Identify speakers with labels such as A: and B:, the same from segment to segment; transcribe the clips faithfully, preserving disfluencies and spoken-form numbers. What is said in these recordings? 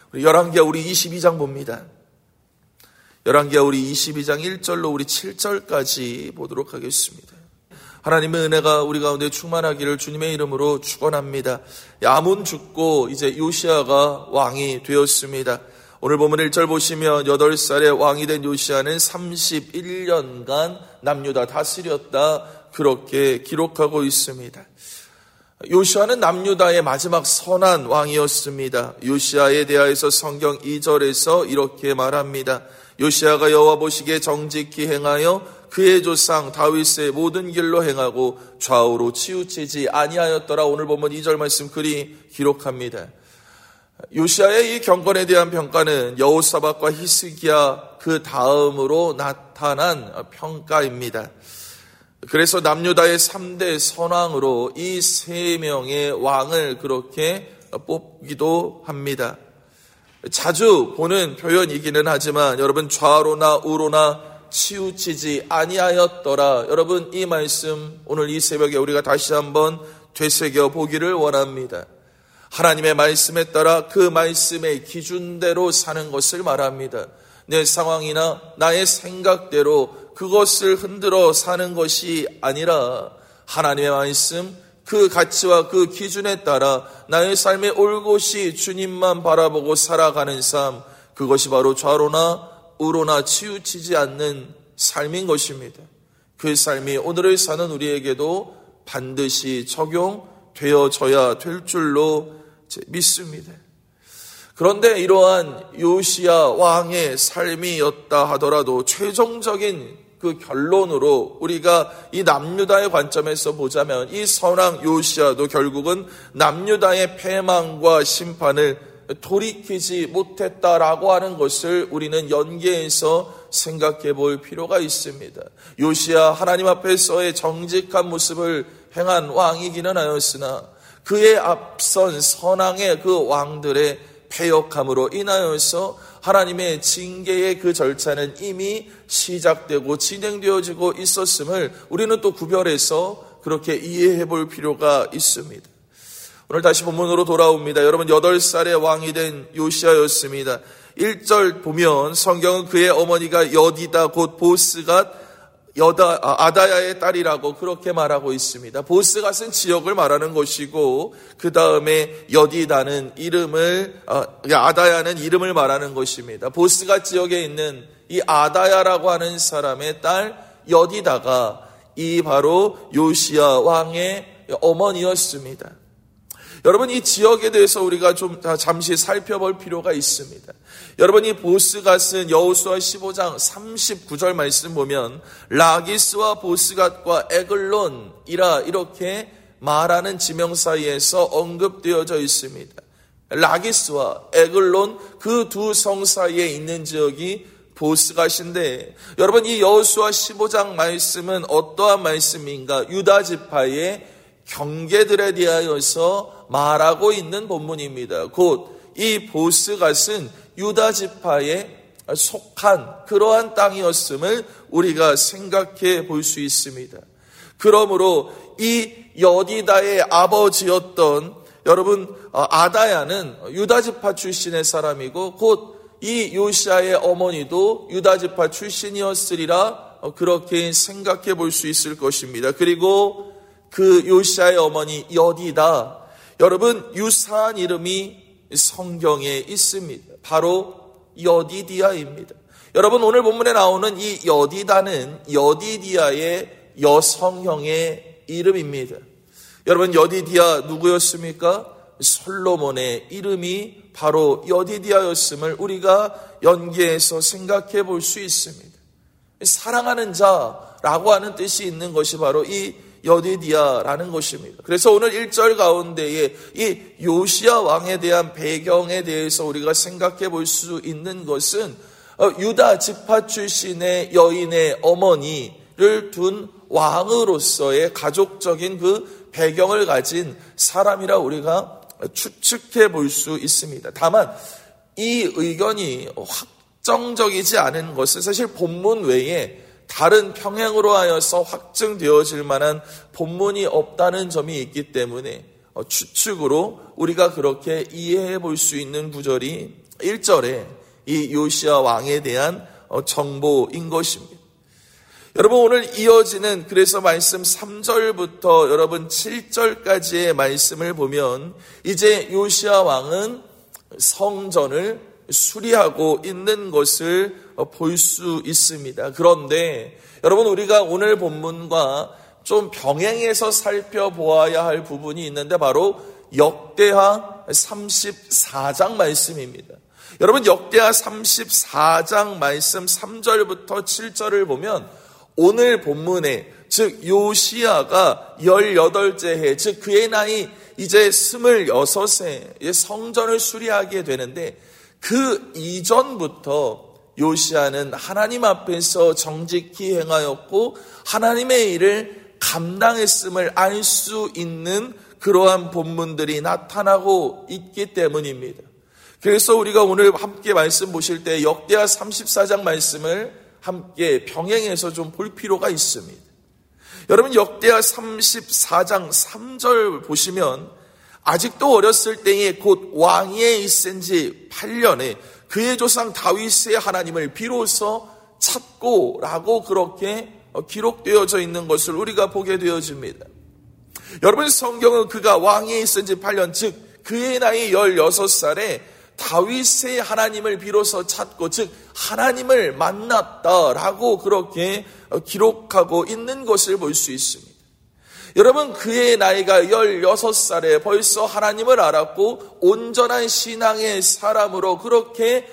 A: 열왕기하 우리 이십이 장 봅니다. 열왕기하 우리 이십이 장 일 절로 우리 칠 절까지 보도록 하겠습니다. 하나님의 은혜가 우리 가운데 충만하기를 주님의 이름으로 축원합니다. 아몬 죽고 이제 요시아가 왕이 되었습니다. 오늘 보면 일 절 보시면 여덟 살에 왕이 된 요시아는 삼십일 년간 남유다 다스렸다, 그렇게 기록하고 있습니다. 요시아는 남유다의 마지막 선한 왕이었습니다. 요시아에 대하여서 성경 이 절에서 이렇게 말합니다. 요시아가 여호와 보시기에 정직히 행하여 그의 조상 다윗의 모든 길로 행하고 좌우로 치우치지 아니하였더라. 오늘 보면 이 절 말씀 그리 기록합니다. 요시아의 이 경건에 대한 평가는 여호사밧과 히스기야 그 다음으로 나타난 평가입니다. 그래서 남유다의 삼 대 선왕으로 이 세 명의 왕을 그렇게 뽑기도 합니다. 자주 보는 표현이기는 하지만 여러분, 좌로나 우로나 치우치지 아니하였더라. 여러분, 이 말씀 오늘 이 새벽에 우리가 다시 한번 되새겨 보기를 원합니다. 하나님의 말씀에 따라 그 말씀의 기준대로 사는 것을 말합니다. 내 상황이나 나의 생각대로 그것을 흔들어 사는 것이 아니라 하나님의 말씀, 그 가치와 그 기준에 따라 나의 삶의 올곧이 주님만 바라보고 살아가는 삶, 그것이 바로 좌로나 우로나 치우치지 않는 삶인 것입니다. 그 삶이 오늘을 사는 우리에게도 반드시 적용되어져야 될 줄로 믿습니다. 그런데 이러한 요시야 왕의 삶이었다 하더라도 최종적인 그 결론으로 우리가 이 남유다의 관점에서 보자면 이 선왕 요시야도 결국은 남유다의 패망과 심판을 돌이키지 못했다라고 하는 것을 우리는 연계해서 생각해 볼 필요가 있습니다. 요시야 하나님 앞에서의 정직한 모습을 행한 왕이기는 하였으나 그의 앞선 선왕의 그 왕들의 패역함으로 인하여서 하나님의 징계의 그 절차는 이미 시작되고 진행되어지고 있었음을 우리는 또 구별해서 그렇게 이해해 볼 필요가 있습니다. 오늘 다시 본문으로 돌아옵니다. 여러분, 여덟 살의 왕이 된 요시아였습니다. 일 절 보면 성경은 그의 어머니가 여디다 곧 보스갓 여다, 아다야의 딸이라고 그렇게 말하고 있습니다. 보스갓은 지역을 말하는 것이고 그 다음에 여디다는 이름을, 아다야는 이름을 말하는 것입니다. 보스갓 지역에 있는 이 아다야라고 하는 사람의 딸 여디다가 이 바로 요시야 왕의 어머니였습니다. 여러분, 이 지역에 대해서 우리가 좀 잠시 살펴볼 필요가 있습니다. 여러분, 이 보스갓은 여호수아 십오 장 삼십구 절 말씀 보면 라기스와 보스갓과 에글론이라 이렇게 말하는 지명 사이에서 언급되어져 있습니다. 라기스와 에글론 그 두 성 사이에 있는 지역이 보스갓인데, 여러분, 이 여호수아 십오 장 말씀은 어떠한 말씀인가? 유다 지파의 경계들에 대하여서 말하고 있는 본문입니다. 곧 이 보스갓은 유다 지파에 속한 그러한 땅이었음을 우리가 생각해 볼 수 있습니다. 그러므로 이 여디다의 아버지였던 여러분 아다야는 유다 지파 출신의 사람이고 곧 이 요시아의 어머니도 유다 지파 출신이었으리라 그렇게 생각해 볼 수 있을 것입니다. 그리고 그 요시아의 어머니 여디다, 여러분 유사한 이름이 성경에 있습니다. 바로 여디디아입니다. 여러분, 오늘 본문에 나오는 이 여디다는 여디디아의 여성형의 이름입니다. 여러분, 여디디아 누구였습니까? 솔로몬의 이름이 바로 여디디아였음을 우리가 연계해서 생각해 볼 수 있습니다. 사랑하는 자라고 하는 뜻이 있는 것이 바로 이 여디디아라는 것입니다. 그래서 오늘 일 절 가운데에 이 요시야 왕에 대한 배경에 대해서 우리가 생각해 볼 수 있는 것은 유다 지파 출신의 여인의 어머니를 둔 왕으로서의 가족적인 그 배경을 가진 사람이라 우리가 추측해 볼 수 있습니다. 다만 이 의견이 확정적이지 않은 것은 사실 본문 외에 다른 평행으로 하여서 확증되어질 만한 본문이 없다는 점이 있기 때문에 추측으로 우리가 그렇게 이해해 볼 수 있는 구절이 일 절에 이 요시야 왕에 대한 정보인 것입니다. 여러분, 오늘 이어지는 그래서 말씀 삼 절부터 여러분 칠 절까지의 말씀을 보면 이제 요시야 왕은 성전을 수리하고 있는 것을 볼 수 있습니다. 그런데 여러분, 우리가 오늘 본문과 좀 병행해서 살펴보아야 할 부분이 있는데 바로 역대하 삼십사 장 말씀입니다. 여러분, 역대하 삼십사 장 말씀 삼 절부터 칠 절을 보면 오늘 본문에 즉 요시야가 열여덟째 해, 즉 그의 나이 이제 스물여섯에 성전을 수리하게 되는데 그 이전부터 요시야는 하나님 앞에서 정직히 행하였고 하나님의 일을 감당했음을 알 수 있는 그러한 본문들이 나타나고 있기 때문입니다. 그래서 우리가 오늘 함께 말씀 보실 때 역대하 삼십사 장 말씀을 함께 병행해서 좀 볼 필요가 있습니다. 여러분, 역대하 삼십사 장 삼 절 보시면 아직도 어렸을 때에 곧 왕위에 있은 지 팔 년에 그의 조상 다윗의 하나님을 비로소 찾고 라고 그렇게 기록되어져 있는 것을 우리가 보게 되어집니다. 여러분, 성경은 그가 왕위에 있은 지 팔 년, 즉 그의 나이 열여섯 살에 다윗의 하나님을 비로소 찾고 즉 하나님을 만났다라고 그렇게 기록하고 있는 것을 볼 수 있습니다. 여러분, 그의 나이가 열여섯 살에 벌써 하나님을 알았고 온전한 신앙의 사람으로 그렇게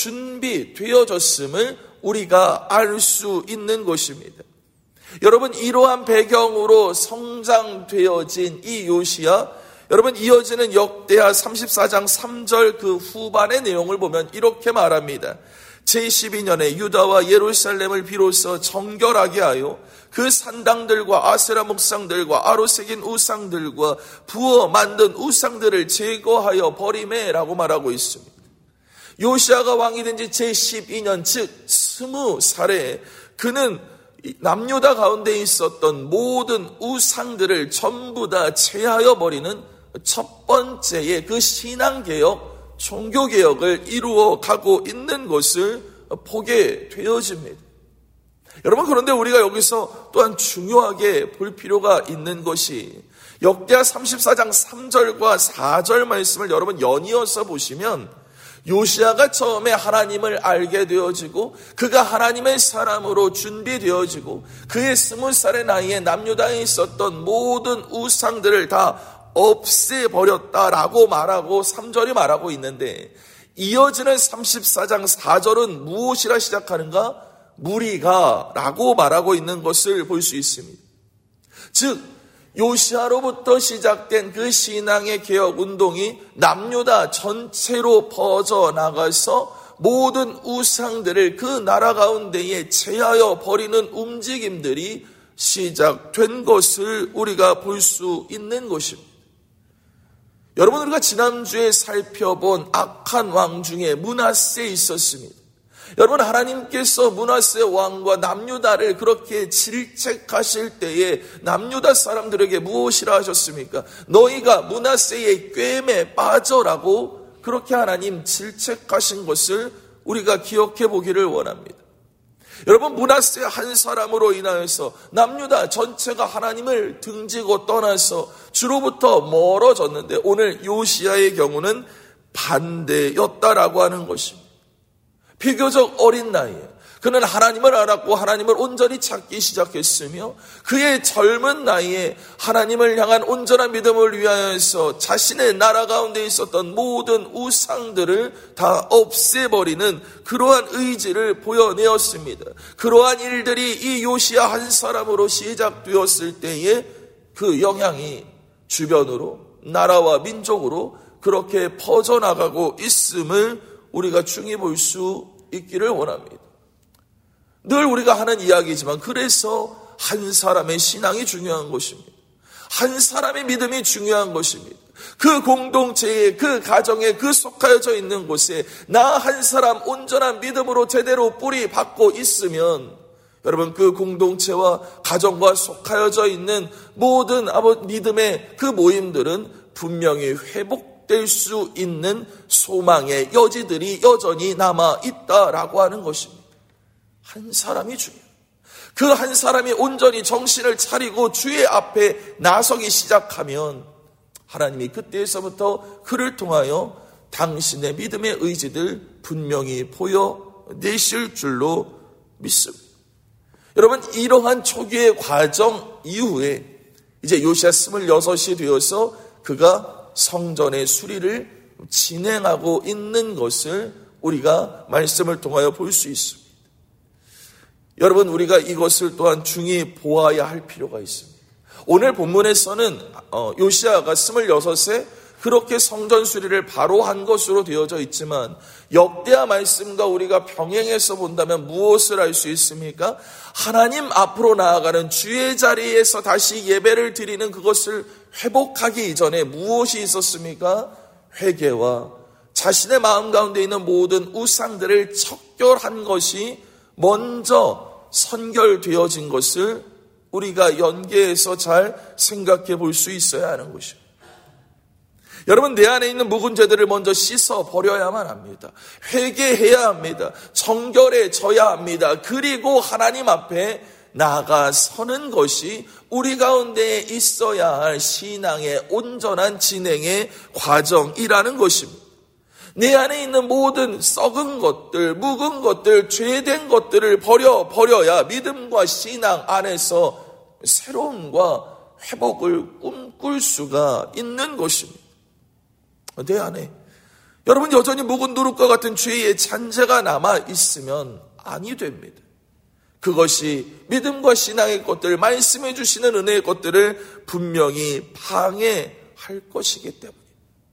A: 준비되어졌음을 우리가 알 수 있는 것입니다. 여러분, 이러한 배경으로 성장되어진 이 요시야, 여러분, 이어지는 역대하 삼십사 장 삼 절 그 후반의 내용을 보면 이렇게 말합니다. 제십이 년에 유다와 예루살렘을 비로소 정결하게 하여 그 산당들과 아세라 목상들과 아로 새긴 우상들과 부어 만든 우상들을 제거하여 버리매 라고 말하고 있습니다. 요시야가 왕이 된 지 제십이 년, 즉 스무 살에 그는 남유다 가운데 있었던 모든 우상들을 전부 다 제하여 버리는 첫 번째의 그 신앙개혁, 종교개혁을 이루어 가고 있는 것을 보게 되어집니다. 여러분, 그런데 우리가 여기서 또한 중요하게 볼 필요가 있는 것이 역대하 삼십사 장 삼 절과 사 절 말씀을 여러분 연이어서 보시면 요시야가 처음에 하나님을 알게 되어지고 그가 하나님의 사람으로 준비되어지고 그의 스무 살의 나이에 남유다에 있었던 모든 우상들을 다 없애버렸다라고 말하고 삼 절이 말하고 있는데 이어지는 삼십사 장 사 절은 무엇이라 시작하는가? 무리가 라고 말하고 있는 것을 볼 수 있습니다. 즉 요시야로부터 시작된 그 신앙의 개혁 운동이 남유다 전체로 퍼져나가서 모든 우상들을 그 나라 가운데에 제하여 버리는 움직임들이 시작된 것을 우리가 볼 수 있는 것입니다. 여러분, 우리가 지난주에 살펴본 악한 왕 중에 므낫세 있었습니다. 여러분, 하나님께서 므낫세 왕과 남유다를 그렇게 질책하실 때에 남유다 사람들에게 무엇이라 하셨습니까? 너희가 므낫세의 꾀에 빠져라고 그렇게 하나님 질책하신 것을 우리가 기억해 보기를 원합니다. 여러분, 므낫세 한 사람으로 인하여서 남유다 전체가 하나님을 등지고 떠나서 주로부터 멀어졌는데 오늘 요시야의 경우는 반대였다라고 하는 것입니다. 비교적 어린 나이에 그는 하나님을 알았고 하나님을 온전히 찾기 시작했으며 그의 젊은 나이에 하나님을 향한 온전한 믿음을 위하여서 자신의 나라 가운데 있었던 모든 우상들을 다 없애버리는 그러한 의지를 보여내었습니다. 그러한 일들이 이 요시야 한 사람으로 시작되었을 때에 그 영향이 주변으로 나라와 민족으로 그렇게 퍼져나가고 있음을 우리가 중히 볼 수 있기를 원합니다. 늘 우리가 하는 이야기지만 그래서 한 사람의 신앙이 중요한 것입니다. 한 사람의 믿음이 중요한 것입니다. 그 공동체에, 그 가정에, 그 속하여져 있는 곳에 나 한 사람 온전한 믿음으로 제대로 뿌리 박고 있으면 여러분, 그 공동체와 가정과 속하여져 있는 모든 믿음의 그 모임들은 분명히 회복 회복될 수 있는 소망의 여지들이 여전히 남아있다라고 하는 것입니다. 한 사람이 중요해요. 그 한 사람이 온전히 정신을 차리고 주의 앞에 나서기 시작하면 하나님이 그때에서부터 그를 통하여 당신의 믿음의 의지들 분명히 보여내실 줄로 믿습니다. 여러분, 이러한 초기의 과정 이후에 이제 요시야 스물여섯이 되어서 그가 성전의 수리를 진행하고 있는 것을 우리가 말씀을 통하여 볼 수 있습니다. 여러분, 우리가 이것을 또한 중히 보아야 할 필요가 있습니다. 오늘 본문에서는 요시야가 스물여섯에 그렇게 성전 수리를 바로 한 것으로 되어져 있지만 역대하 말씀과 우리가 병행해서 본다면 무엇을 알 수 있습니까? 하나님 앞으로 나아가는 주의 자리에서 다시 예배를 드리는 그것을 회복하기 이전에 무엇이 있었습니까? 회개와 자신의 마음 가운데 있는 모든 우상들을 척결한 것이 먼저 선결되어진 것을 우리가 연계해서 잘 생각해 볼 수 있어야 하는 것입니다. 여러분, 내 안에 있는 묵은 죄들을 먼저 씻어 버려야만 합니다. 회개해야 합니다. 정결해져야 합니다. 그리고 하나님 앞에 나아가 서는 것이 우리 가운데 있어야 할 신앙의 온전한 진행의 과정이라는 것입니다. 내 안에 있는 모든 썩은 것들, 묵은 것들, 죄된 것들을 버려 버려야 믿음과 신앙 안에서 새로움과 회복을 꿈꿀 수가 있는 것입니다. 내 안에 여러분 여전히 묵은 누룩과 같은 죄의 잔재가 남아 있으면 아니 됩니다. 그것이 믿음과 신앙의 것들, 말씀해 주시는 은혜의 것들을 분명히 방해할 것이기 때문입니다.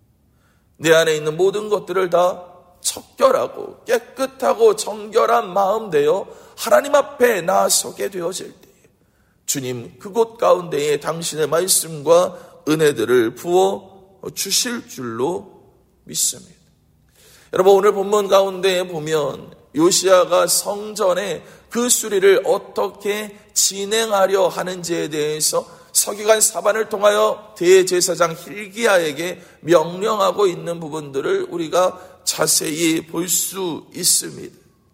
A: 내 안에 있는 모든 것들을 다 척결하고 깨끗하고 정결한 마음 되어 하나님 앞에 나서게 되어질 때 주님 그곳 가운데에 당신의 말씀과 은혜들을 부어 주실 줄로 믿습니다. 여러분, 오늘 본문 가운데 보면 요시야가 성전의 그 수리를 어떻게 진행하려 하는지에 대해서 서기관 사반을 통하여 대제사장 hil기야에게 명령하고 있는 부분들을 우리가 자세히 볼 수 있습니다.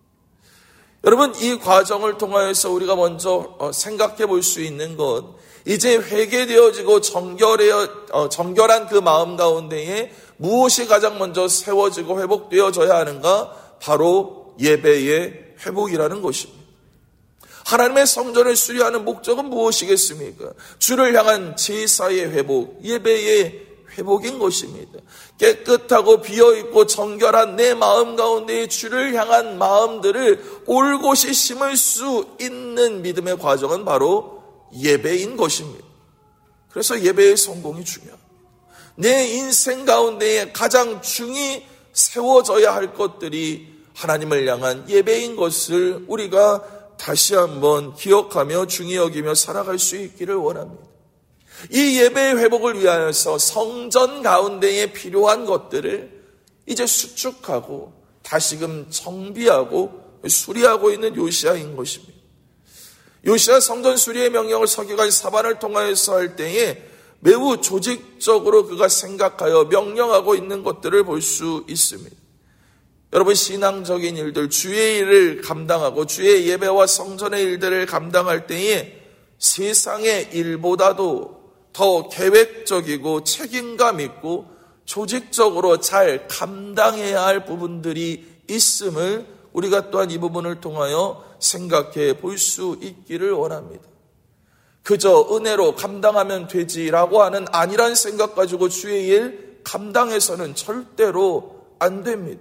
A: 여러분, 이 과정을 통하여서 우리가 먼저 생각해 볼 수 있는 것, 이제 회개되어지고 정결해, 정결한 그 마음 가운데에 무엇이 가장 먼저 세워지고 회복되어져야 하는가? 바로 예배의 회복이라는 것입니다. 하나님의 성전을 수리하는 목적은 무엇이겠습니까? 주를 향한 제사의 회복, 예배의 회복인 것입니다. 깨끗하고 비어있고 정결한 내 마음 가운데에 주를 향한 마음들을 올곧이 심을 수 있는 믿음의 과정은 바로 예배인 것입니다. 그래서 예배의 성공이 중요합니다. 내 인생 가운데에 가장 중히 세워져야 할 것들이 하나님을 향한 예배인 것을 우리가 다시 한번 기억하며 중히 여기며 살아갈 수 있기를 원합니다. 이 예배의 회복을 위하여서 성전 가운데에 필요한 것들을 이제 수축하고 다시금 정비하고 수리하고 있는 요시야인 것입니다. 요시야 성전 수리의 명령을 서기관 사반을 통하여서 할 때에 매우 조직적으로 그가 생각하여 명령하고 있는 것들을 볼 수 있습니다. 여러분, 신앙적인 일들, 주의 일을 감당하고 주의 예배와 성전의 일들을 감당할 때에 세상의 일보다도 더 계획적이고 책임감 있고 조직적으로 잘 감당해야 할 부분들이 있음을 우리가 또한 이 부분을 통하여 생각해 볼 수 있기를 원합니다. 그저 은혜로 감당하면 되지라고 하는 아니란 생각 가지고 주의 일 감당해서는 절대로 안 됩니다.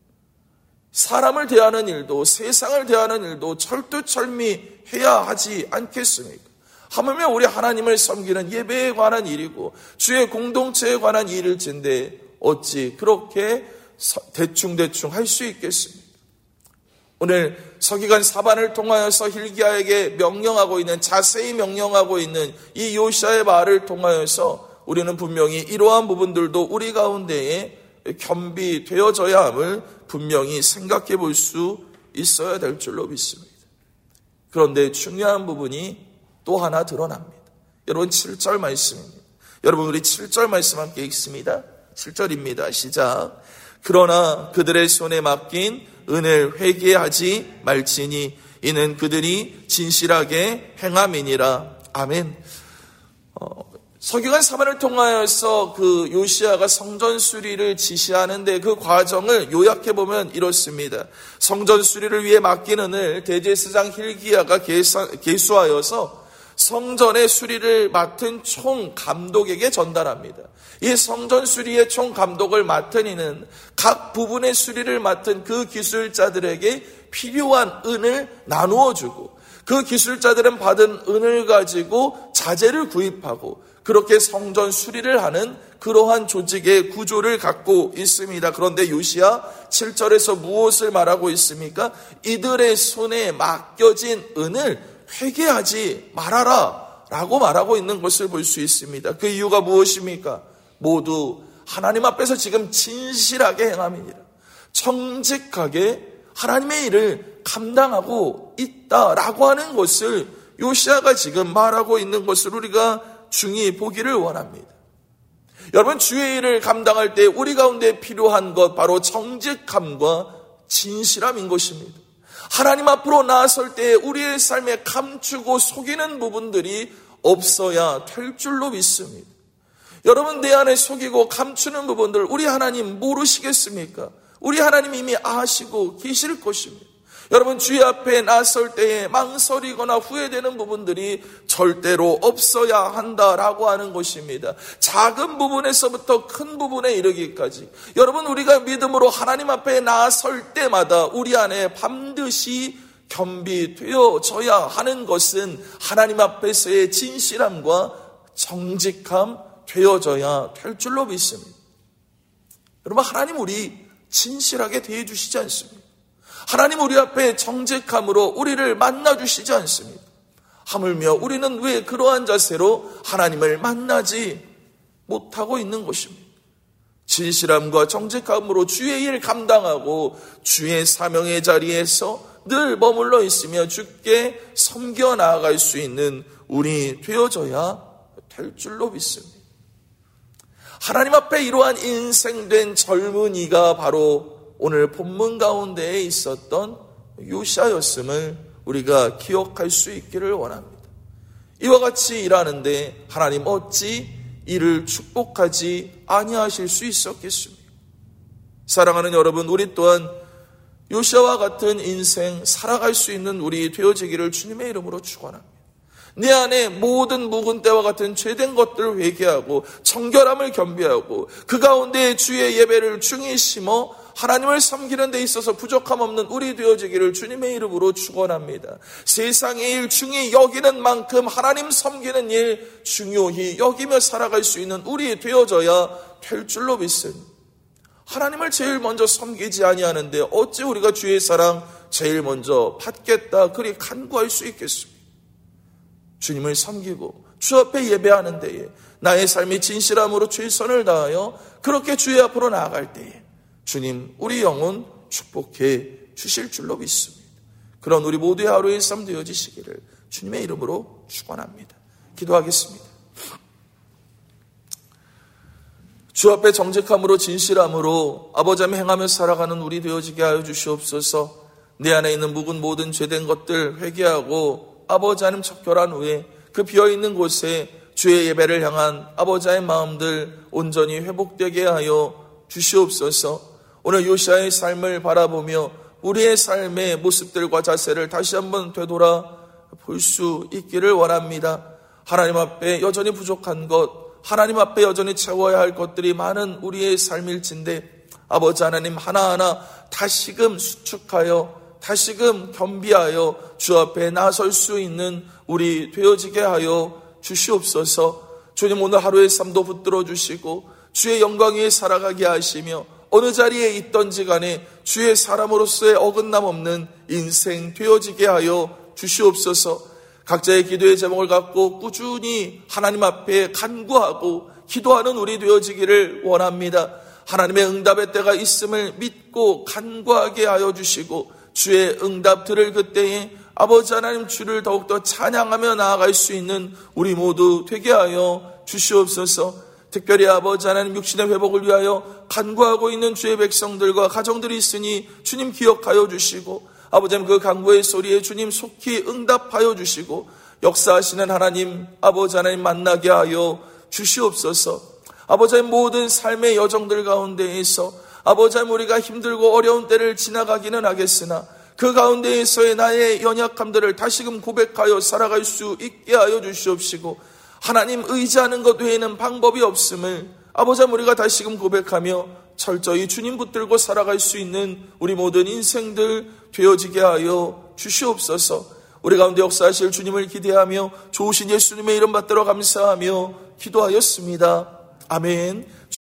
A: 사람을 대하는 일도 세상을 대하는 일도 철두철미해야 하지 않겠습니까? 하물며 우리 하나님을 섬기는 예배에 관한 일이고 주의 공동체에 관한 일일진데 어찌 그렇게 대충대충 할 수 있겠습니까? 오늘 서기관 사반을 통하여서 hil기야에게 명령하고 있는, 자세히 명령하고 있는 이 요시야의 말을 통하여서 우리는 분명히 이러한 부분들도 우리 가운데에 겸비되어져야 함을 분명히 생각해 볼 수 있어야 될 줄로 믿습니다. 그런데 중요한 부분이 또 하나 드러납니다. 여러분, 칠 절 말씀입니다. 여러분, 우리 칠 절 말씀 함께 읽습니다. 칠 절입니다. 시작. 그러나 그들의 손에 맡긴 은을 회개하지 말지니 이는 그들이 진실하게 행함이니라. 아멘. 어, 서기관 사반을 통하여서 그 요시야가 성전 수리를 지시하는데 그 과정을 요약해 보면 이렇습니다. 성전 수리를 위해 맡긴 은을 대제사장 hil기야가 계수하여서 성전의 수리를 맡은 총 감독에게 전달합니다. 이 성전 수리의 총 감독을 맡은 이는 각 부분의 수리를 맡은 그 기술자들에게 필요한 은을 나누어 주고 그 기술자들은 받은 은을 가지고 자재를 구입하고 그렇게 성전 수리를 하는 그러한 조직의 구조를 갖고 있습니다. 그런데 요시야 칠 절에서 무엇을 말하고 있습니까? 이들의 손에 맡겨진 은을 회개하지 말아라 라고 말하고 있는 것을 볼 수 있습니다. 그 이유가 무엇입니까? 모두 하나님 앞에서 지금 진실하게 행함이니라. 정직하게 하나님의 일을 감당하고 있다라고 하는 것을 요시야가 지금 말하고 있는 것을 우리가 중히 보기를 원합니다. 여러분, 주의 일을 감당할 때 우리 가운데 필요한 것 바로 정직함과 진실함인 것입니다. 하나님 앞으로 나아설 때 우리의 삶에 감추고 속이는 부분들이 없어야 될 줄로 믿습니다. 여러분, 내 안에 속이고 감추는 부분들 우리 하나님 모르시겠습니까? 우리 하나님 이미 아시고 계실 것입니다. 여러분, 주의 앞에 나설 때에 망설이거나 후회되는 부분들이 절대로 없어야 한다라고 하는 것입니다. 작은 부분에서부터 큰 부분에 이르기까지 여러분, 우리가 믿음으로 하나님 앞에 나설 때마다 우리 안에 반드시 겸비되어져야 하는 것은 하나님 앞에서의 진실함과 정직함 되어져야 될 줄로 믿습니다. 여러분, 하나님 우리 진실하게 대해주시지 않습니다. 하나님 우리 앞에 정직함으로 우리를 만나주시지 않습니다. 하물며 우리는 왜 그러한 자세로 하나님을 만나지 못하고 있는 것입니다. 진실함과 정직함으로 주의 일 감당하고 주의 사명의 자리에서 늘 머물러 있으며 주께 섬겨 나아갈 수 있는 우리 되어져야 될 줄로 믿습니다. 하나님 앞에 이러한 인생된 젊은이가 바로 오늘 본문 가운데에 있었던 요시야였음을 우리가 기억할 수 있기를 원합니다. 이와 같이 일하는데 하나님 어찌 이를 축복하지 아니하실 수 있었겠습니까? 사랑하는 여러분, 우리 또한 요시야와 같은 인생 살아갈 수 있는 우리 되어지기를 주님의 이름으로 축원합니다. 내 안에 모든 묵은 때와 같은 죄된 것들을 회개하고 정결함을 겸비하고 그 가운데 주의 예배를 중히 심어 하나님을 섬기는 데 있어서 부족함 없는 우리 되어지기를 주님의 이름으로 축원합니다. 세상의 일 중히 여기는 만큼 하나님 섬기는 일 중요히 여기며 살아갈 수 있는 우리 되어져야 될 줄로 믿습니다. 하나님을 제일 먼저 섬기지 아니하는데 어찌 우리가 주의 사랑 제일 먼저 받겠다 그리 간구할 수 있겠습니까? 주님을 섬기고 주 앞에 예배하는 데에 나의 삶이 진실함으로 최선을 다하여 그렇게 주의 앞으로 나아갈 때에 주님 우리 영혼 축복해 주실 줄로 믿습니다. 그런 우리 모두의 하루의 삶 되어지시기를 주님의 이름으로 축원합니다. 기도하겠습니다. 주 앞에 정직함으로 진실함으로 아버지 앞에 행하며 살아가는 우리 되어지게 하여 주시옵소서. 내 안에 있는 묵은 모든 죄된 것들 회개하고 아버지 하나님 척결한 후에 그 비어있는 곳에 주의 예배를 향한 아버지의 마음들 온전히 회복되게 하여 주시옵소서. 오늘 요시야의 삶을 바라보며 우리의 삶의 모습들과 자세를 다시 한번 되돌아 볼 수 있기를 원합니다. 하나님 앞에 여전히 부족한 것, 하나님 앞에 여전히 채워야 할 것들이 많은 우리의 삶일진데 아버지 하나님 하나하나 다시금 수축하여 다시금 겸비하여 주 앞에 나설 수 있는 우리 되어지게 하여 주시옵소서. 주님 오늘 하루의 삶도 붙들어 주시고 주의 영광 위에 살아가게 하시며 어느 자리에 있던지 간에 주의 사람으로서의 어긋남 없는 인생 되어지게 하여 주시옵소서. 각자의 기도의 제목을 갖고 꾸준히 하나님 앞에 간구하고 기도하는 우리 되어지기를 원합니다. 하나님의 응답의 때가 있음을 믿고 간구하게 하여 주시고 주의 응답 들을 그때에 아버지 하나님 주를 더욱더 찬양하며 나아갈 수 있는 우리 모두 되게 하여 주시옵소서. 특별히 아버지 하나님 육신의 회복을 위하여 간구하고 있는 주의 백성들과 가정들이 있으니 주님 기억하여 주시고, 아버지 하나님 그 간구의 소리에 주님 속히 응답하여 주시고, 역사하시는 하나님, 아버지 하나님 만나게 하여 주시옵소서. 아버지 하나님 모든 삶의 여정들 가운데에서 아버지 하나님 우리가 힘들고 어려운 때를 지나가기는 하겠으나 그 가운데에서의 나의 연약함들을 다시금 고백하여 살아갈 수 있게 하여 주시옵시고, 하나님 의지하는 것 외에는 방법이 없음을 아버지 하나님 우리가 다시금 고백하며 철저히 주님 붙들고 살아갈 수 있는 우리 모든 인생들 되어지게 하여 주시옵소서. 우리 가운데 역사하실 주님을 기대하며 좋으신 예수님의 이름 받들어 감사하며 기도하였습니다. 아멘.